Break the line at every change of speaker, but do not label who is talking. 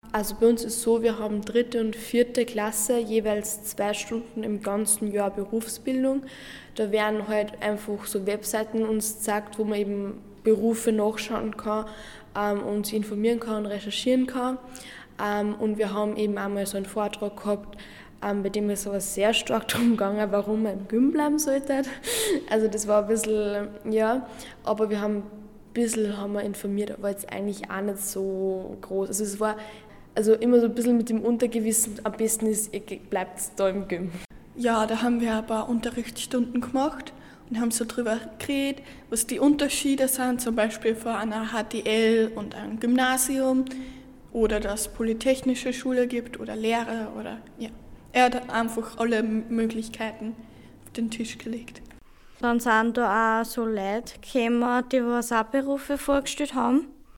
Also bei uns ist es so, wir haben 3. und 4. Klasse jeweils 2 Stunden im ganzen Jahr Berufsbildung. Da werden halt einfach so Webseiten uns gezeigt, wo man eben Berufe nachschauen kann und sich informieren kann und recherchieren kann. Und wir haben eben einmal so einen Vortrag gehabt, bei dem ist aber sehr stark darum gegangen, warum man im Gym bleiben sollte. Also das war ein bisschen, ja, aber wir haben ein bisschen informiert, aber jetzt eigentlich auch nicht so groß. Also es war also immer so ein bisschen mit dem Untergewissen, am besten ist, ihr bleibt da im Gym.
Ja, da haben wir ein paar Unterrichtsstunden gemacht und haben so drüber geredet, was die Unterschiede sind, zum Beispiel von einer HTL und einem Gymnasium oder dass es polytechnische Schule gibt oder Lehre oder ja. Er hat einfach alle Möglichkeiten auf den Tisch gelegt.
Dann sind da auch so Leute gekommen, die was auch Berufe vorgestellt haben.